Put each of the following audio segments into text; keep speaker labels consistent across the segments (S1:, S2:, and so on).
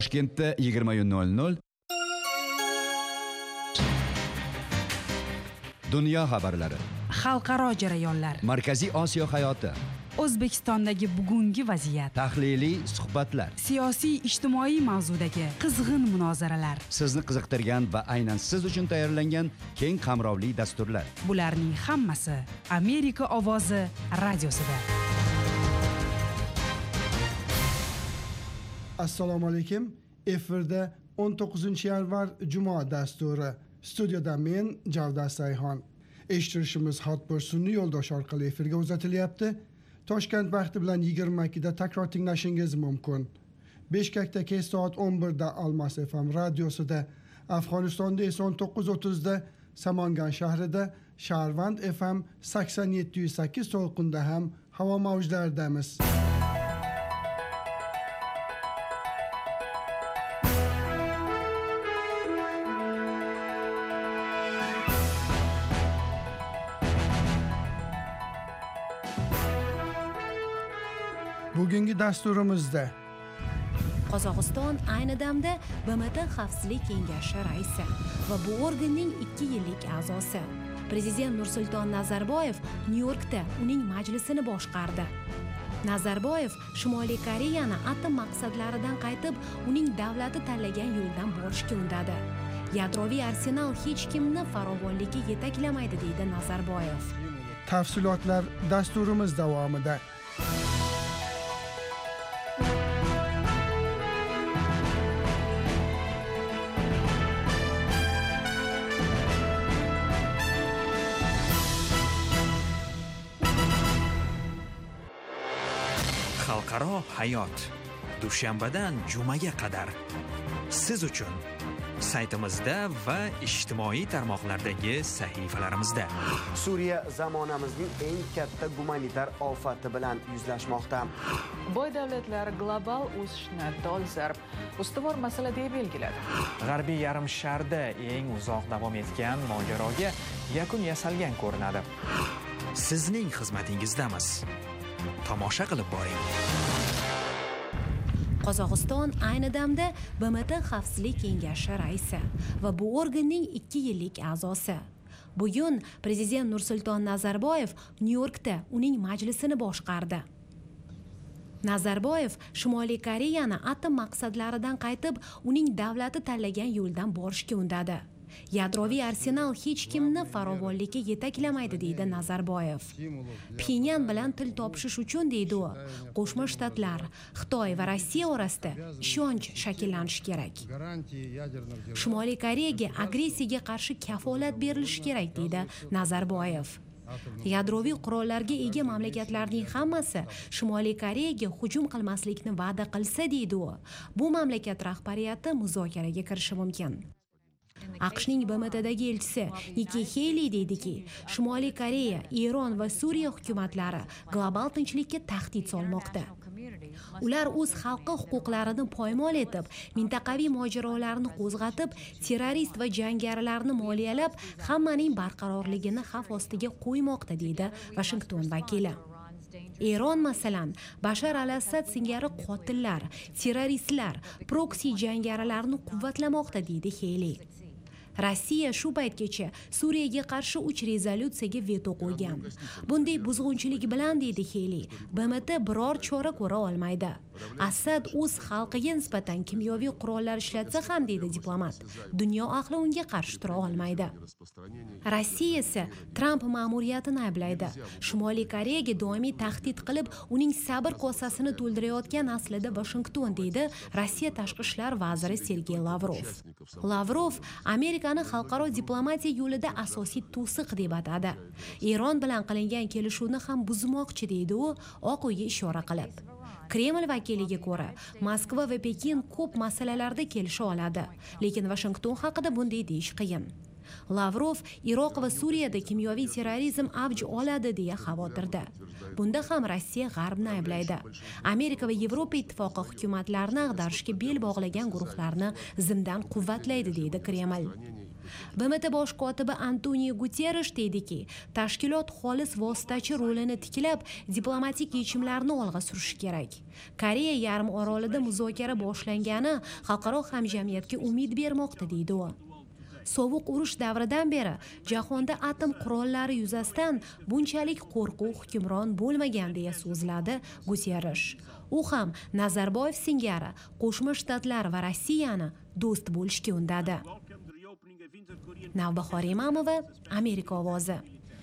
S1: Toshkentda 20:00 Dunyo xabarlari,
S2: xalqaro jarayonlar,
S1: Markaziy Osiyo hayoti,
S2: O'zbekistondagi bugungi vaziyat,
S1: tahliliy suhbatlar,
S2: siyosiy ijtimoiy mavzudagi qizg'in munozaralar,
S1: sizni qiziqtirgan va aynan siz uchun tayyorlangan keng qamrovli dasturlar.
S2: bularning hammasi Amerika ovozi radiosida.
S3: Assalomu alaykum. Efirda 19-yanvar juma dasturi. Studiyada men Javdat Sayxon. Eshittirishimiz hotbir sun'iy yo'ldosh orqali efirga uzatilyapti. Toshkent vaqti bilan 22 da takror tinglashingiz mumkin. Bishkekda kech soat 11 da Almas FM radiosida, Afg'onistonda esa 19:30 da Samangan shahrida Sharvand FM 87.8 to'lqinda ham havo mavjlaridamiz. Bugungi dasturimizda
S4: Qozog'iston ayni damda BMT Xavfsizlik kengashi raisi va bu organning 2 yillik a'zosi. Prezident Nursulton Nazarboyev Nyu-Yorkda uning majlisini boshqardi. Nazarboyev Shimoliy Koreyani atom maqsadlaridan qaytib, uning davlati tanlagan yo'ldan borishga undadi. Yadroviy arsenal hech kimni farovonlikka yetaklamaydi, deydi Nazarboyev.
S3: tafsilotlar dasturimiz davomida.
S5: Xalqaro hayot dushanbadan jumaga qadar siz uchun saytimizda va ijtimoiy tarmoqlardagi sahifalarimizda.
S6: Suriya zamonamizning eng katta gumanitar ofati bilan yuzlashmoqda.
S7: Boy davlatlar global o'sishni dolzarb ustuvor masala deb belgiladi.
S8: G'arbiy yarim sharda eng uzoq davom etgan mojaroga yakun yasalgan ko'rinadi.
S5: Sizning xizmatingizdamiz. Tomosha qilib boring.
S4: Qozog'iston ayni damda BMT Xavfsizlik kengashi raisi va bu organning 2 yillik a'zosi. Bugun Prezident Nursulton Nazarboyev Nyu-Yorkda uning majlisini boshqardi. Nazarboyev Shimoliy Koreyani atom maqsadlaridan qaytib, uning davlati tanlagan yo'ldan borishga undadi. Yadroviy arsenal hech kimni farovonlikka yetaklamaydi, deydi Nazarboyev. Pxenyan bilan til topishish uchun, deydi u, Qo'shma Shtatlar, Xitoy va Rossiya orasida ishonch shakllanishi kerak. Shimoliy Koreyaga agressiyaga qarshi kafolat berilishi kerak, deydi Nazarboyev. Yadroviy qurollarga ega mamlakatlarning hammasi Shimoliy Koreyaga hujum qilmaslikni va'da qilsa, deydi u, bu mamlakat rahbariyati muzokaraga kirishi mumkin. AQShning BMTdagi elchisi Nikki Haley deydiki, Shimoliy Koreya, Eron va Suriya hukumatlari global tinchlikka tahdid solmoqda. Ular o'z xalqi huquqlarini poymol etib, mintaqaviy mojarolarni qo'zg'atib, terrorist va jangarilarni moliyalab, hammaning barqarorligini xavf ostiga qo'ymoqda, deydi Washington vakili. Eron masalan, Bashar al-Assad singari qotillar, terroristlar, proksi jangarilarni quvvatlamoqda, deydi Haley. Rossiya shu paytgacha Suriyaga qarshi 3 rezolyutsiyaga veto qo'ygan. Bunday buzg'unchilik bilan, deydi Haley, BMT biror chora ko'ra olmaydi. Assad o'z xalqiga nisbatan kimyoviy qurollar ishlatsa ham, deydi diplomat, dunyo ahli unga qarshi tura olmaydi. Rossiya esa Trump ma'muriyatini ayblaydi. Shimoliy Koreyaga doimiy tahdid qilib, uning sabr kosasini to'ldirayotgan aslida Washington, deydi Rossiya tashqi ishlar vaziri Sergey Lavrov. Lavrov Amerikani xalqaro diplomatiya yo'lida asosiy to'siq deb atadi. Eron bilan qilingan kelishuvni ham buzmoqchi, deydi u, Oq uyga ishora qilib. Kreml vakiliga ko'ra, Moskva va Pekin ko'p masalalarda kelisha oladi, lekin Washington haqida bunday deyish qiyin. Lavrov Iroq va Suriyada kimyoviy terrorizm avj oladi deya xavotirda. Bunda ham Rossiya G'arbni ayblaydi. Amerika va Yevropa ittifoqi hukumatlarni ag'darishga bel bog'lagan guruhlarni zimdan quvvatlaydi deydi Kreml. BMT bosh kotibi Antonio Guterres deydiki, tashkilot xolis vositachi rolini tiklab, diplomatik yechimlarni olg'a surishi kerak. Koreya yarim orolida muzokara boshlangani xalqaro hamjamiyatga umid bermoqda deydi u. Sovuq urush davridan beri jahonda atom qurollari yuzasidan bunchalik qo'rquv hukmron bo'lmagan deya so'zladi Guterres. U ham Nazarboyev singari Qo'shma Shtatlar va Rossiyani do'st bo'lishga undadi. Navbahor Imamova, Amerika ovozi.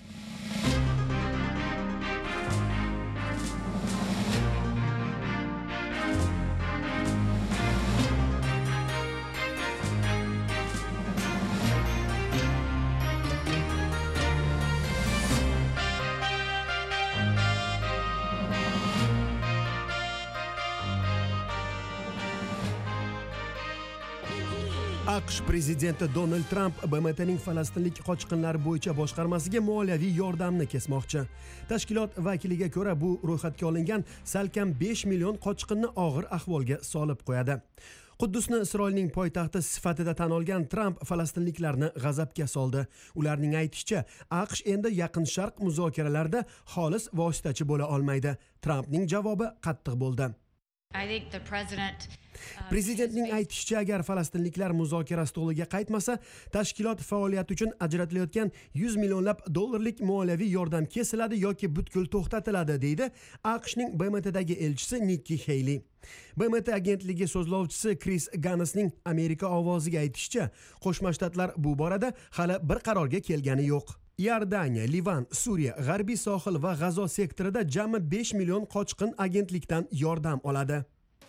S9: AQSh prezidenti Donald Tramp BMTning falastinlik qochqinlar bo'yicha boshqarmasiga moliyaviy yordamni kesmoqchi. Tashkilot vakiliga ko'ra, bu ro'yxatga olingan salkam 5 million qochqinni og'ir ahvolga solib qo'yadi. Quddusni Isroilning poytaxti sifatida tan olgan Tramp falastinliklarni g'azabga soldi. Ularning aytishicha, AQSh endi Yaqin Sharq muzokaralarida xolis vositachi bo'la olmaydi. Trampning javobi qattiq bo'ldi. Prezidentning aytishicha, agar falastinliklar muzokara stoliga qaytmasa, tashkilot faoliyati uchun ajratilayotgan 100 millionlab dollarlik moliyaviy yordam kesiladi yoki butkul to'xtatiladi, deydi AQShning BMTdagi elchisi Nikki Haley. BMT agentligi so'zlovchisi Chris Gunnessning Amerika ovoziga aytishicha, Qo'shma Shtatlar bu borada hali bir qarorga kelgani yo'q. Iordaniya, Livan, Suriya, G'arbiy sohil va G'azo sektorida jami 5 million qochqin agentlikdan yordam oladi.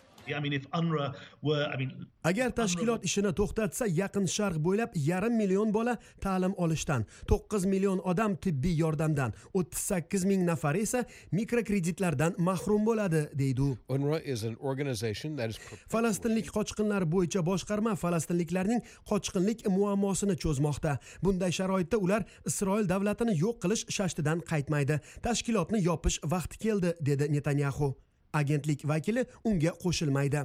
S9: Agar tashkilot ishini to'xtatsa, Yaqin Sharq bo'ylab 500 million bola ta'lim olishdan, 9 million odam tibbiy yordamdan, 38 ming nafar esa mikrokreditlardan mahrum bo'ladi, deydi u. Falastinlik qochqinlar bo'yicha boshqarma falastinliklarning qochqinlik muammosini cho'zmoqda. Bunday sharoitda ular Isroil davlatini yo'q qilish shashtidan qaytmaydi. Tashkilotni yopish vaqti keldi, dedi Netanyahu. Agentlik vakili unga qo'shilmaydi.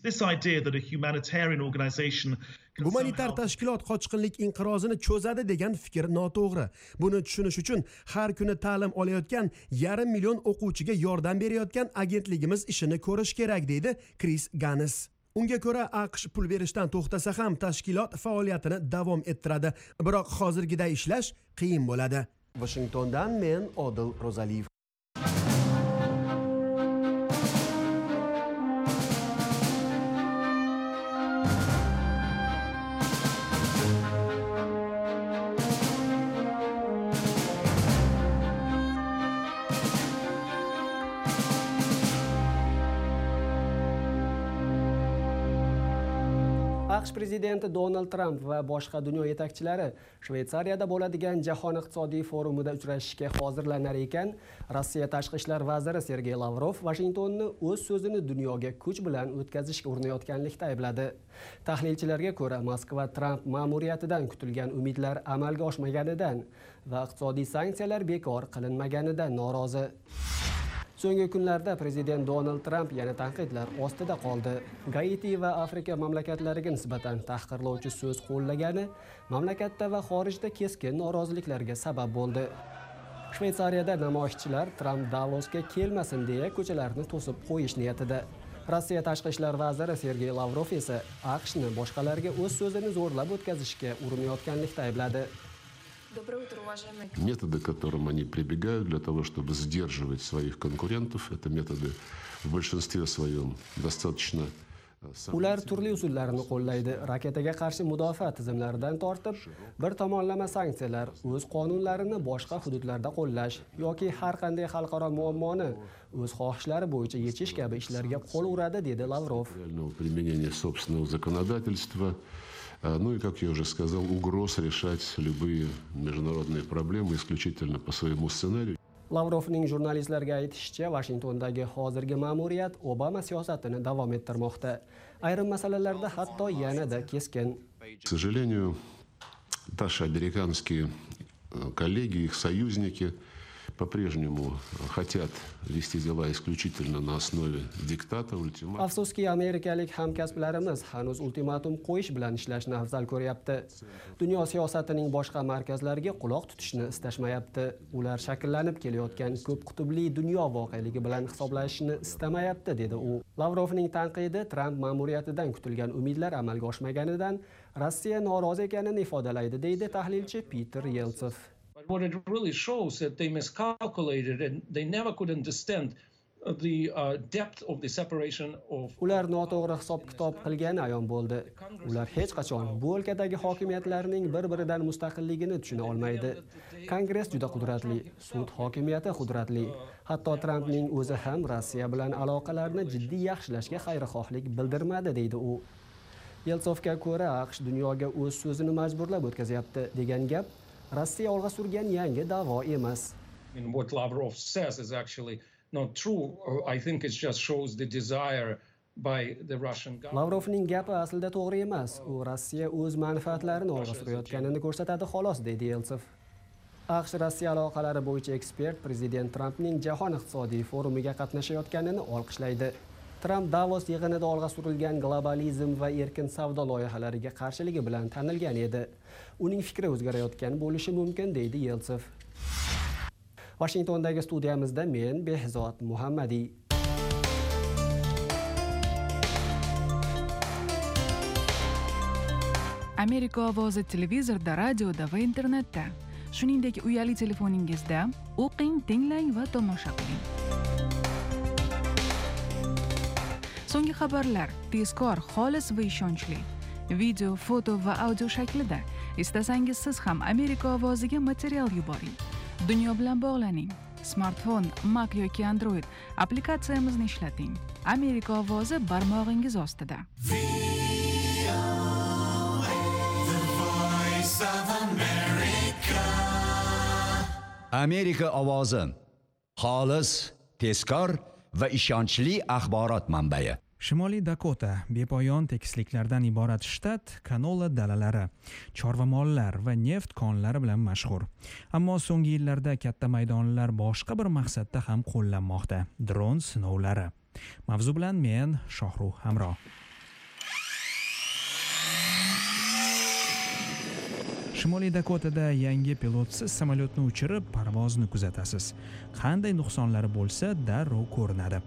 S9: Gumanitar tashkilot qochqinlik inqirozini cho'zadi degan fikr noto'g'ri. Buni tushunish uchun har kuni ta'lim olayotgan 500 million o'quvchiga yordam berayotgan agentligimiz ishini ko'rish kerak, deydi Chris Gunness. Unga ko'ra, AQSh pul berishdan to'xtasa ham tashkilot faoliyatini davom ettiradi. Biroq hozirgiday ishlash qiyin bo'ladi. Washingtondan men Odil Rozaliyev.
S10: AQSh prezidenti Donald Tramp va boshqa dunyo yetakchilari Shveysariyada bo'ladigan jahon iqtisodiy forumida uchrashishga hozirlanar ekan, Rossiya tashqi ishlar vaziri Sergey Lavrov Washingtonni o'z so'zini dunyoga kuch bilan o'tkazishga urinayotganlikda aybladi. Tahlilchilarga ko'ra, Moskva Tramp ma'muriyatidan kutilgan umidlar amalga oshmaganidan va iqtisodiy sanksiyalar bekor qilinmaganidan norozi. So'nggi kunlarda prezident Donald Tramp yana tanqidlar ostida qoldi. Gaiti va Afrika mamlakatlariga nisbatan tahqirlovchi so'z qo'llagani mamlakatda va xorijda keskin noroziliklarga sabab bo'ldi. Shveysariyada namoyishchilar Tramp Davosga kelmasin deya ko'chalarni to'sib qo'yish niyatida. Rossiya tashqi ishlar vaziri Sergey Lavrov esa AQShni boshqalarga o'z so'zini zo'rlab o'tkazishga urinayotganlikda aybladi.
S11: Методы, к которым они прибегают для того, чтобы сдерживать своих конкурентов, это методы в большинстве своем достаточно...
S10: Ular turli usullarni qo'llaydi. Raketaga qarshi mudofaa tizimlaridan tortib, bir tomonlama sanksiyalar, o'z qonunlarini boshqa hududlarda qo'llash yoki har qanday xalqaro muammoni o'z xohishlari bo'yicha yechish kabi ishlarga qo'l uradi, dedi Lavrov.
S11: Применение собственного законодательства. Ну и, как я уже сказал, угроз решать любые международные проблемы исключительно по своему сценарию.
S10: Lavrovning jurnalistlarga aytishicha, Washingtondagi hozirgi ma'muriyat Obama siyosatini davom ettirmoqda. Ayrim masalalarda hatto yanada keskin.
S11: К сожалению, Наши американские коллеги, их союзники по-прежнему хотят вести дела исключительно на основе диктата, ультиматума.
S10: Afsuski, amerikalik hamkasblarimiz hanuz ultimatum qo'yish bilan ishlashni afzal ko'ryapti. Dunyo siyosatining boshqa markazlariga quloq tutishni istashmayapti. Ular shakllanib kelayotgan ko'p qutbli dunyo voqeligi bilan hisoblashishni istamayapti, dedi u. Lavrovning tanqidi Trump ma'muriyatidan kutilgan umidlar amalga oshmaganidan Rossiya norozi ekanini ifodalaydi, deydi tahlilchi Peter Yeltsev.
S12: What it really shows that they miscalculated and they never could understand the depth of the separation of.
S10: Ular noto'g'ri hisob-kitob qilgani ayon bo'ldi. Ular hech qachon bu o'lkadagi hokimiyatlarning bir-biridan mustaqilligini tushuna olmaydi. Kongress juda qudratli, sud hokimiyati qudratli. Hatto Trumpning o'zi ham Rossiya bilan aloqalarni jiddiy yaxshilashga xayrixohlik bildirmadi, deydi u. Yeltsovga ko'ra, AQSh dunyoga o'z so'zini majburlab o'tkazyapti degan gap Rossiya olg'a surgan yangi da'vo emas.
S12: What Lavrov says is actually not true. I think it just shows the desire by the Russian government.
S10: Lavrovning gapi aslida to'g'ri emas. U Rossiya o'z manfaatlarini olg'a surayotganini ko'rsatadi xolos, deydi Yeltsev. AQSh Rossiya aloqalari bo'yicha ekspert prezident Trumpning jahon iqtisodiy forumiga qatnashayotganini olqishlaydi. Trump Davos yig'inida olg'a surilgan globalizm va erkin savdo loyihalariga qarshiligi bilan tanilgan edi. Uning fikri o'zgarayotgan bo'lishi mumkin, deydi Yeltsev. Washingtondagi studiyamizda men Behzod Muhammadiy.
S2: Amerika ovozi televizorda, radioda va internetda. Shuningdek, uyali telefoningizda o'qing, tinglang va tomosha qiling. So'nggi xabarlar tezkor, xolis va ishonchli. Video, foto va audio shaklida. Istasangiz siz ham Amerika ovoziga material yuboring. Dunyo bilan bog'laning. Smartfon, Mac yoki Android applikatsiyamizni ishlating. Amerika ovozi barmog'ingiz ostida.
S1: Amerika ovozi. Xolis, tezkor va ishonchli axborot manbai.
S8: Shimoliy Dakota bepoyon tekisliklardan iborat shtat kanola dalalari, chorva mollar va neft konlari bilan mashhur. Ammo so'nggi yillarda katta maydonlar boshqa bir maqsadda ham qo'llanmoqda. Dron sinovlari. Mavzu bilan men Shohruh Hamro. Shimoliy Dakotada yangi pilotsiz samolyotni uchirib parvozni kuzatasiz. Qanday nuqsonlari bo'lsa, darrov ko'rinadi.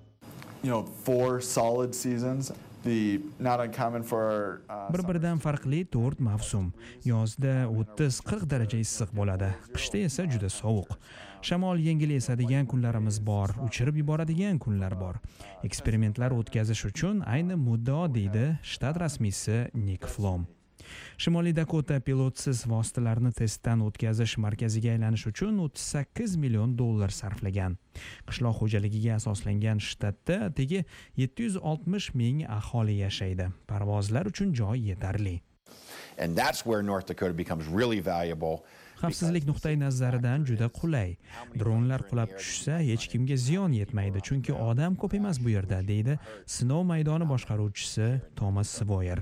S13: Four solid seasons. Not uncommon for
S8: bir-biridan farqli 4 mavsum. Yozda 30-40 daraja issiq bo'ladi, qishda esa juda sovuq. Shamol yengil esadigan kunlarimiz bor, uchirib yuboradigan kunlar bor. Eksperimentlar o'tkazish uchun ayni muddao, deydi shtat rasmiysi Nick Flom. Shimoliy Dakota pilotsiz vositalarni testdan o'tkazish markaziga aylanish uchun $38 million sarflagan. Qishloq xo'jaligiga asoslangan shtatda atigi 760 ming aholi yashaydi. Parvozlar uchun joy yetarli.
S14: And that's where North Dakota becomes really valuable.
S8: Xavfsizlik nuqtai nazaridan juda qulay. Dronlar qulab tushsa hech kimga ziyon yetmaydi, chunki odam ko'p emas bu yerda, deydi sinov maydoni boshqaruvchisi Thomas Swoyer.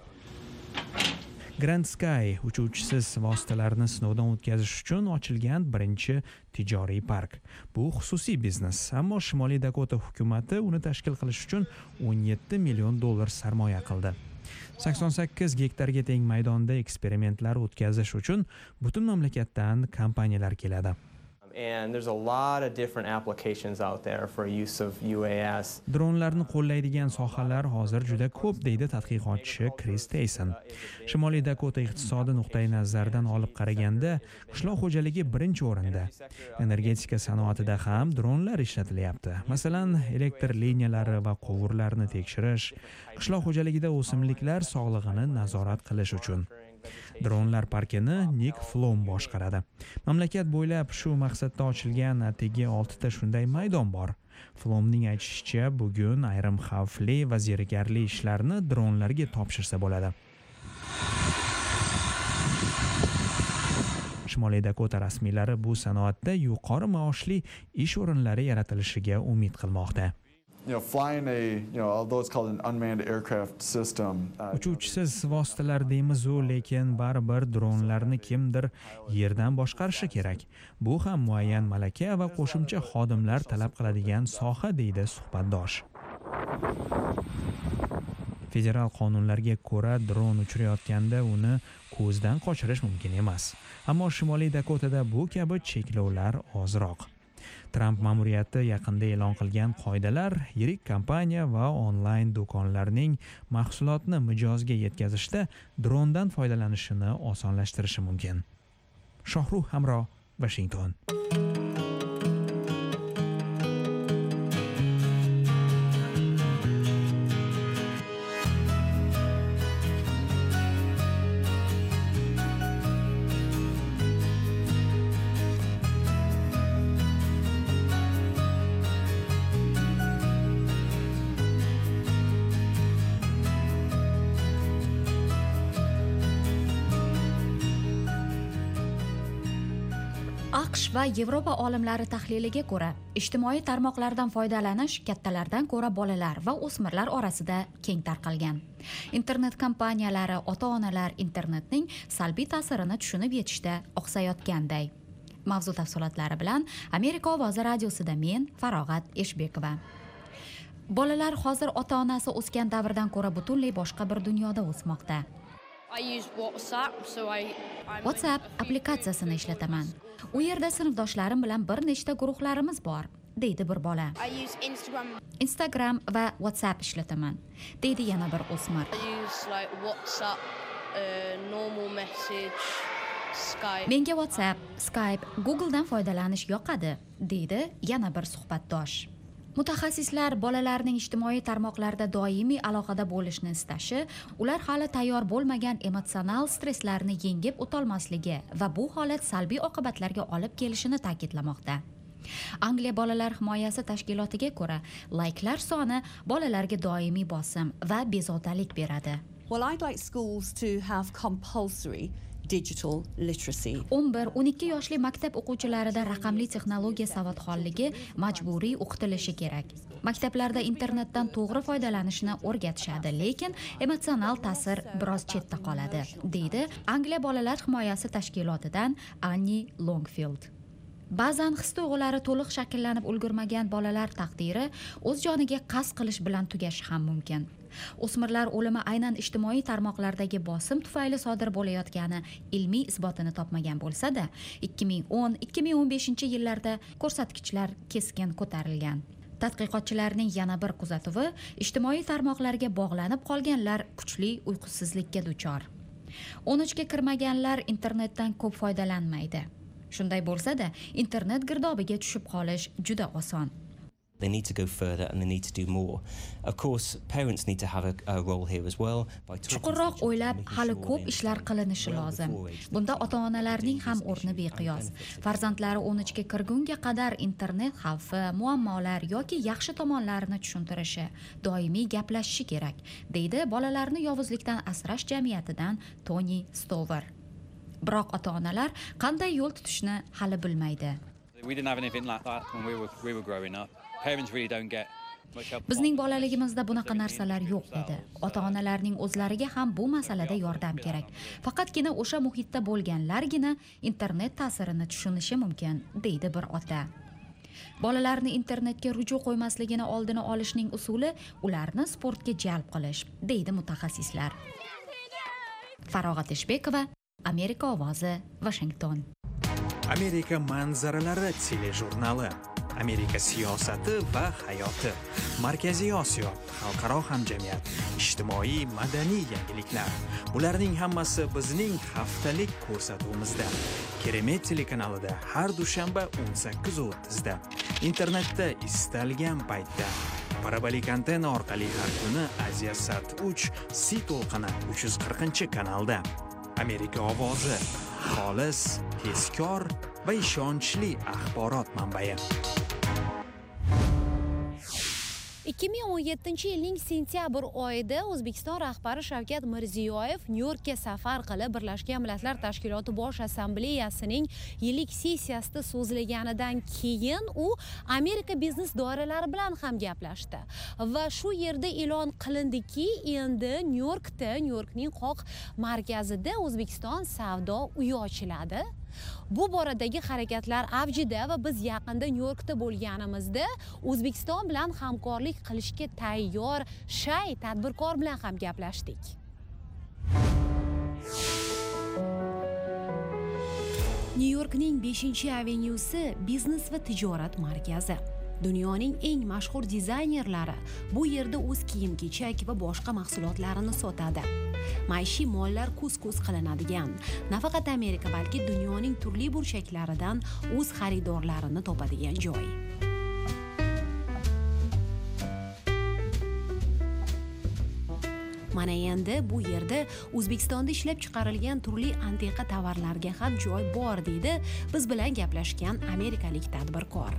S8: Grand Sky uchuvchisiz vositalarni sinovdan o'tkazish uchun ochilgan birinchi tijoriy park. Bu xususiy biznes, ammo Shimoliy Dakota hukumati uni tashkil qilish uchun $17 million sarmoya qildi. 88 gektarga teng maydonda eksperimentlar o'tkazish uchun butun mamlakatdan kompaniyalar keladi.
S15: And there's a lot of different applications out there for use of UAS.
S8: Dronlarni qo'llaydigan sohalar hozir juda ko'p, deydi tadqiqotchi Chris Tyson. Shimoliy Dakota iqtisodiy nuqtai nazaridan olib qaraganda qishloq xo'jaligi birinchi o'rinda. Energetika sanoatida ham dronlar ishlatilyapti. Masalan, elektr liniyalari va quvurlarni tekshirish, qishloq xo'jaligida o'simliklar sog'lig'ini nazorat qilish uchun. Dronlar parkini Nick Flom boshqaradi. Mamlakat bo'ylab shu maqsadda ochilgan atigi 6 ta shunday maydon bor. Flomning aytishicha, bugun ayrim xavfli va zerikarli ishlarni dronlarga topshirsa bo'ladi. Shimoliy Dakota rasmiylari bu sanoatda yuqori maoshli ish o'rinlari yaratilishiga umid qilmoqda.
S13: Flying although it's called an unmanned aircraft system.
S8: Uchuvchisiz vositalar deymiz-u, lekin baribir dronlarni kimdir yerdan boshqarishi kerak. Bu ham muayyan malaka va qo'shimcha xodimlar talab qiladigan soha, deydi suhbatdosh. Federal qonunlarga ko'ra dron uchirayotganda uni ko'zdan qochirish mumkin emas. Ammo Shimoliy Dakotada bu kabi cheklovlar ozroq. Trump ma'muriyati yaqinda e'lon qilgan qoidalar yirik kompaniya va onlayn do'konlarning mahsulotni mijozga yetkazishda drondan foydalanishini osonlashtirishi mumkin. Shohruh Hamro, Washington.
S16: AQSh va Yevropa olimlari tahliliga ko'ra, ijtimoiy tarmoqlardan foydalanish kattalardan ko'ra bolalar va o'smirlar orasida keng tarqalgan. Internet kompaniyalari ota-onalar internetning salbiy ta'sirini tushunib yetishda oqsayotganday. Mavzu tafsilotlari bilan Amerika ovozi radiosida men Farog'at Eshbekova. Bolalar hozir ota-onasi o'sgan davrdan ko'ra butunlay boshqa bir dunyoda o'smoqda. WhatsApp applikatsiyasini ishlataman. U yerda sinfdoshlarim bilan bir nechta guruhlarimiz bor, deydi bir bola. Instagram va WhatsApp ishlataman, deydi yana bir o'smir. Menga WhatsApp, Skype, Googledan foydalanish yoqadi, deydi yana bir suhbatdosh. Mutaxassislar bolalarning ijtimoiy tarmoqlarda doimiy aloqada bo'lishni istashi, ular hali tayyor bo'lmagan emotsional stresslarni yengib o'tolmasligi va bu holat salbiy oqibatlarga olib kelishini ta'kidlamoqda. Angliya bolalar himoyasi tashkilotiga ko'ra, layklar soni bolalarga doimiy bosim va bezovtalik beradi.
S17: Well, I'd like schools to have compulsory digital literacy.
S16: 11-12 yoshli maktab o'quvchilarida raqamli texnologiya savodxonligi majburiy o'qitilishi kerak. Maktablarda internetdan to'g'ri foydalanishni o'rgatishadi, lekin emotsional ta'sir biroz chetda qoladi, deydi Angliya bolalar himoyasi tashkilotidan Annie Longfield. Ba'zan his-tuyg'ulari to'liq shakllanib ulgurmagan bolalar taqdiri o'z joniga qasd qilish bilan tugashi ham mumkin. O'smirlar o'limi aynan ijtimoiy tarmoqlardagi bosim tufayli sodir bo'layotgani ilmiy isbotini topmagan bo'lsa-da, 2010-2015 yillarda ko'rsatkichlar keskin ko'tarilgan. Tadqiqotchilarning yana bir kuzatuvi, ijtimoiy tarmoqlarga bog'lanib qolganlar kuchli uyqusizlikka duchor. 13ga kirmaganlar internetdan ko'p foydalanmaydi. Shunday bo'lsa-da, internet girdobiga tushib qolish juda oson.
S18: They need to go further and they need to do more. Of course, parents need to have a role here as well.
S16: Chuqurroq o'ylab, hali ko'p ishlar qilinishi lozim. Bunda ota-onalarning ham o'rni beqiyos. Farzandlari 13ga kirgunga qadar internet xavfi, muammolar yoki yaxshi tomonlarini tushuntirishi, doimiy gaplashishi kerak, deydi bolalarni yovuzlikdan asrash jamiyatidan Tony Stover. Biroq ota-onalar qanday yo'l tutishni hali bilmaydi.
S19: We didn't have anything like that when we were growing up. Parents really don't get much help.
S16: Bizning bolaligimizda bunaqa narsalar yo'q edi. Ota-onalarning o'zlariga ham bu masalada yordam kerak. Faqatgina o'sha muhitda bo'lganlargina internet ta'sirini tushunishi mumkin, deydi bir ota. Bolalarni internetga ruju qo'ymasligini oldini olishning usuli ularni sportga jalb qilish, deydi mutaxassislar. Farog'at Eshbekova, Amerika ovozi, Washington.
S5: Amerika manzaralari telejurnali. Amerika siyosati va hayoti. Markaziy Osiyo, xalqaro hamjamiyat, ijtimoiy madaniy yangiliklar. Bularning hammasi bizning haftalik ko'rsatuvimizda. Keremet telekanalida har dushanba 18:30da. Internetda istalgan paytda. Parabolik antenna orqali har kuni Aziya Sat 3 C to'lqini 340-kanalda. Amerika ovozi, xolis, tezkor va ishonchli axborot manbai.
S4: 2017-yilning sentyabr oyida O'zbekiston rahbari Shavkat Mirziyoyev Nyu-Yorkka safar qilib Birlashgan Millatlar Tashkiloti Bosh Assambleyasining yillik sessiyasida so'zlaganidan keyin u Amerika biznes doiralari bilan ham gaplashdi va shu yerda e'lon qilindiki, endi Nyu-Yorkning qoq markazida O'zbekiston savdo uyi ochiladi. Bu boradagi harakatlar avjida va biz yaqinda Nyu-Yorkda bo'lganimizda O'zbekiston bilan hamkorlik qilishga tayyor tadbirkor bilan ham gaplashdik. Nyu-Yorkning 5-avenyusi biznes va tijorat markazi. Dunyoning eng mashhur dizaynerlari bu yerda o'z kiyim-kechak va boshqa mahsulotlarini sotadi. Maishiy mollar kuz-kuz qilinadigan, nafaqat Amerika, balki dunyoning turli burchaklaridan o'z xaridorlarini topadigan joy. Mana endi bu yerda O'zbekistonda ishlab chiqarilgan turli antiqa tovarlarga ham joy bor, deydi biz bilan gaplashgan amerikalik tadbirkor.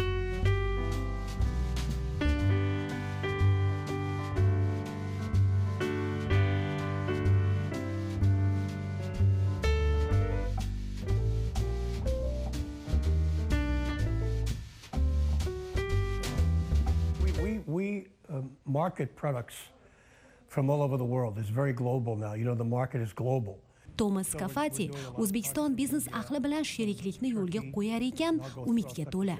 S20: We market products from all over the world. It's very global now. You know, the market is global.
S4: Thomas Kafati O'zbekiston biznes ahli bilan sheriklikni yo'lga qo'yar ekan, umidga to'la.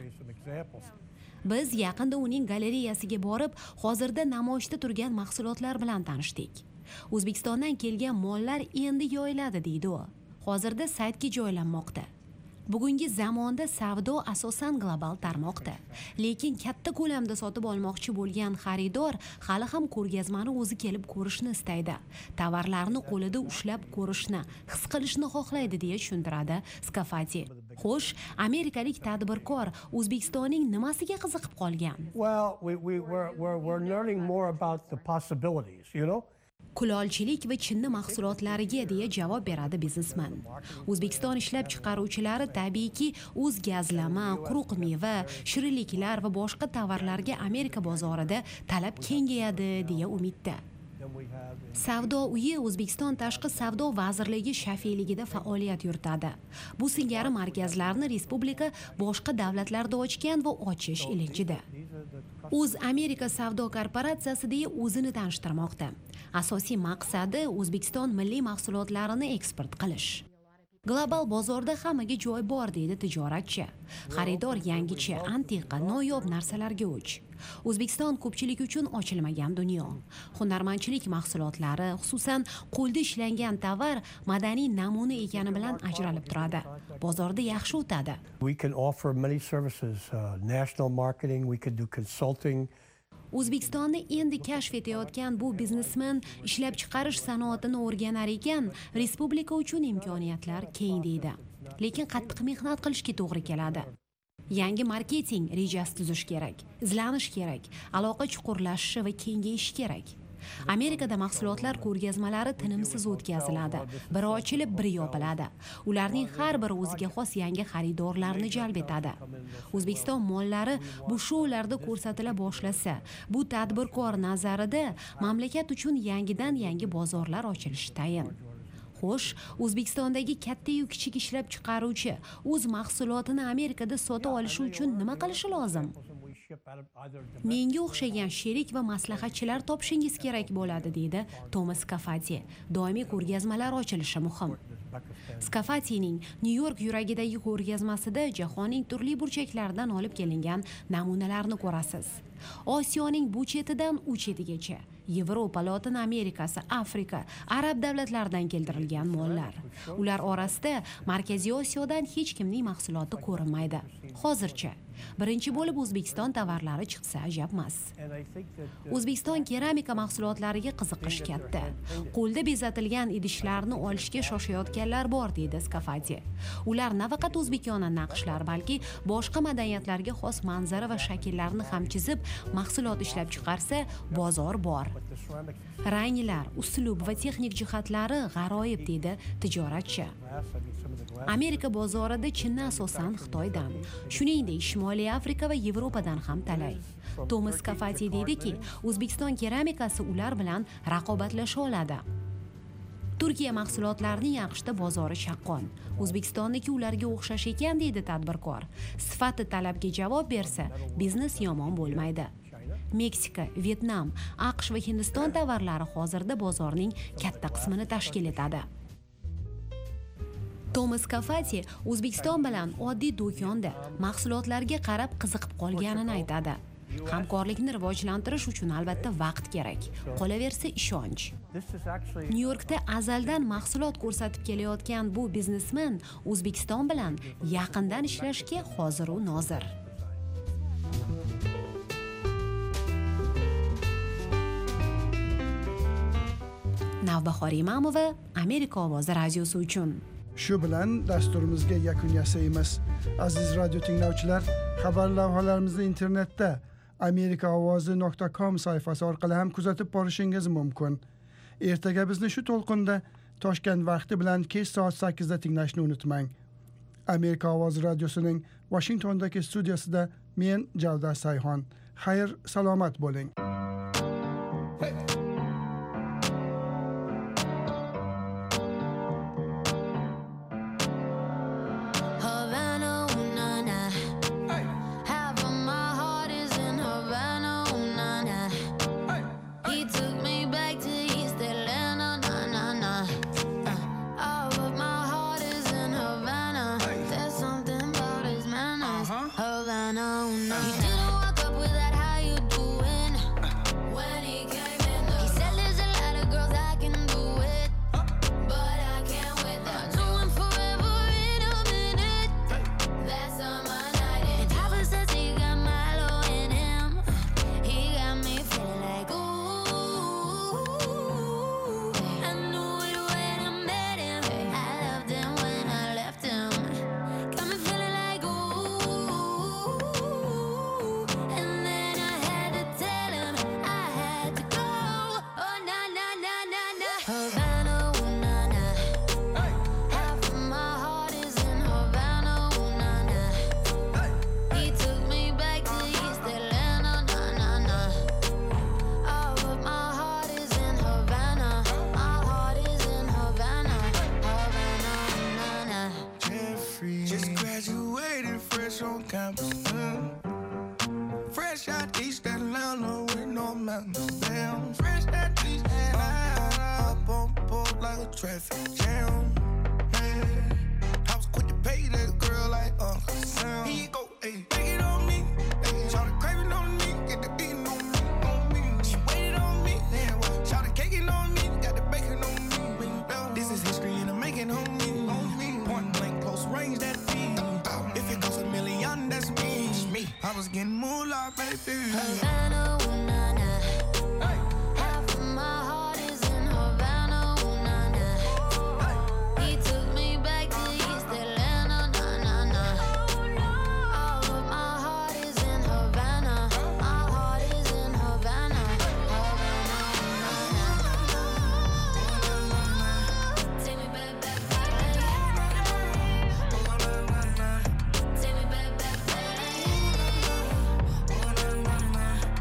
S4: Biz yaqinda uning galereyasiga borib, hozirda namoyishda turgan mahsulotlar bilan tanishdik. O'zbekistondan kelgan mollar endi yoyiladi, deydi u. Hozirda saytga joylanmoqda. Bugungi zamonda savdo asosan global tarmoqda. Lekin katta ko'lamda sotib olmoqchi bo'lgan xaridor hali ham ko'rgazmani o'zi kelib ko'rishni istaydi. Tovarlarni qo'lida ushlab ko'rishni, his qilishni xohlaydi, deya tushuntiradi Skafati. Xo'sh, amerikalik tadbirkor O'zbekistonning nimasiga qiziqib qolgan?
S20: Well, we're learning more about the possibilities, you know?
S4: Kulolchilik va chinni mahsulotlariga, deya javob beradi biznesmen. O'zbekiston ishlab chiqaruvchilari tabiiyki o'z gazlama, quruq meva, shirinliklar va boshqa tovarlarga Amerika bozorida talab kengayadi, deya umidda. Savdo uyi O'zbekiston Tashqi savdo vazirligi shafiyligida faoliyat yuritadi. Bu singari markazlarni respublika boshqa davlatlarda ochgan va ochish ilinjida. O'z Amerika savdo korporatsiyasi deya o'zini tanishtirmoqda. Asosiy maqsadi O'zbekiston milliy mahsulotlarini eksport qilish. Global bozorda hammaga joy bor, deydi tijoratchi. Xaridor yangicha, antiqa, noyob narsalarga o'ch. O'zbekiston ko'pchilik uchun ochilmagan dunyo. Hunarmandchilik mahsulotlari, xususan qo'lda ishlangan tovar madaniy namuna ekani bilan ajralib turadi. Bozorda yaxshi o'tadi.
S20: We can offer many services, national marketing, we could do consulting.
S4: O'zbekistonni endi kashf etayotgan bu biznesmen ishlab chiqarish sanoatini o'rganar ekan, respublika uchun imkoniyatlar keng, deydi. Lekin qattiq mehnat qilishga to'g'ri keladi. Yangi marketing rejasi tuzish kerak, izlanish kerak, aloqa chuqurlashishi va kengayishi kerak. Amerikada mahsulotlar ko'rgazmalari tinimsiz o'tkaziladi. Biri ochilib, biri yopiladi. Ularning har biri o'ziga xos yangi xaridorlarni jalb etadi. O'zbekiston mollari bu shoularda ko'rsatila boshlasa, bu tadbirkor nazarida mamlakat uchun yangi bozorlar ochilishi tayin. Xo'sh, O'zbekistondagi katta-yu kichik ishlab chiqaruvchi o'z mahsulotini Amerikada sota olishi uchun nima qilishi lozim? Menga o'xshagan sherik va maslahatchilar topishingiz kerak bo'ladi, deydi Thomas Skafati. Doimiy ko'rgazmalar ochilishi muhim. Skafatining Nyu-York yuragidagi ko'rgazmasida jahonning turli burchaklaridan olib kelingan namunalarni ko'rasiz. Osiyoning bu chetidan u chetigacha, Yevropa, Lotin Amerikasi, Afrika, Arab davlatlaridan keltirilgan mollar. Ular orasida Markaziy Osiyodan hech kimning mahsuloti ko'rinmaydi. Hozircha birinchi bo'lib O'zbekiston tovarlari chiqsa ajabmas. O'zbekiston keramika mahsulotlariga qiziqish katta. Qo'lda bezatilgan idishlarni olishga shoshayotganlar bor, deydi Skafati. Ular nafaqat o'zbekona naqshlar, balki boshqa madaniyatlarga xos manzara va shakllarni ham chizib, mahsulot ishlab chiqarsa, bozor bor. Ranglar, uslub va texnik jihatlari g'aroyib, deydi tijoratchi. Amerika bozorida chinni asosan Xitoydan, shuningdek Shimoliy Afrika va Yevropadan ham talay. Thomas Kafati deydiki, O'zbekiston keramikasi ular bilan raqobatlasha oladi. Turkiya mahsulotlarining AQShda bozori shaqqon. O'zbekistonniki ularga o'xshash ekan deydi tadbirkor. Sifati talabga javob bersa, biznes yomon bo'lmaydi. Meksika, Vyetnam, AQSh va Hindiston tovarlari hozirda bozorning katta qismini tashkil etadi. Thomas Kafati O'zbekiston bilan oddiy do'konda mahsulotlarga qarab qiziqib qolganini aytadi. Hamkorlikni rivojlantirish uchun albatta vaqt kerak. Qolaversa ishonch. Nyu-Yorkda azaldan mahsulot ko'rsatib kelayotgan bu biznesmen O'zbekiston bilan yaqindan ishlashga hozir u nozir. Navbahor Imamova, Amerika ovozi radiosi uchun.
S3: Shu bilan dasturimizga yakun yasaymiz. Aziz radio tinglovchilar, xabar lavhalarimizni internetda amerikaovozi.com sayfasi orqali ham kuzatib borishingiz mumkin. Ertaga bizni shu to'lqinda Toshkent vaqti bilan kech soat 8 da tinglashni unutmang. Amerika ovozi radiosining Washingtondagi studiyasida men Javdar Sayhon. Xayr, salomat bo'ling.
S21: Fresh out East Atlanta with no mountains down. Fresh out East Atlanta, up on board like a traffic jam. Yeah. I was quick to pay that girl like Uncle Sam. Here you go, ayy, take it on me. Shout the craving on me, get the beating on me. She waited on me, shout the caking on me, got the bacon on me. This is history and I'm making on me. Point blank, close range, that feed. If it goes $1 million, that's me. I was getting moolah, baby.
S22: Havana, ooh, nah, nah. Hey. Half of my heart is in Havana, ooh, nah, nah. He took me back to East Atlanta, nah, nah, nah. All of my heart is in Havana. My heart is in Havana. Havana, ooh, nah, nah. Take me back, back, back. Take me back, back, back.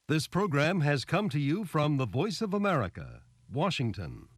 S6: This program has come to you from the Voice of America, Washington.